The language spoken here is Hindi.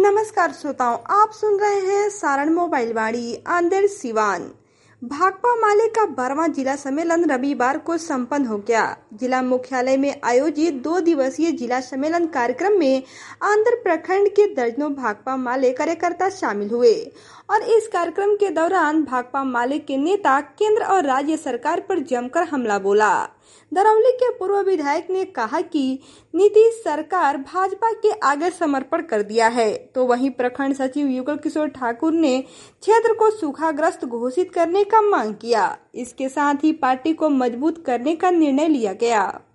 नमस्कार श्रोताओं, आप सुन रहे हैं सारण मोबाइल वाणी आंदेर सिवान। भाकपा माले का 12वां जिला सम्मेलन रविवार को संपन्न हो गया। जिला मुख्यालय में आयोजित 2 दिवसीय जिला सम्मेलन कार्यक्रम में आंध्र प्रखंड के दर्जनों भाकपा माले कार्यकर्ता शामिल हुए और इस कार्यक्रम के दौरान भाकपा माले के नेता केंद्र और राज्य सरकार पर जमकर हमला बोला। दरौली के पूर्व विधायक ने कहा कि नीतीश सरकार भाजपा के आगे समर्पण कर दिया है, तो वहीं प्रखंड सचिव युगल किशोर ठाकुर ने क्षेत्र को सूखाग्रस्त घोषित करने का मांग किया। इसके साथ ही पार्टी को मजबूत करने का निर्णय लिया गया।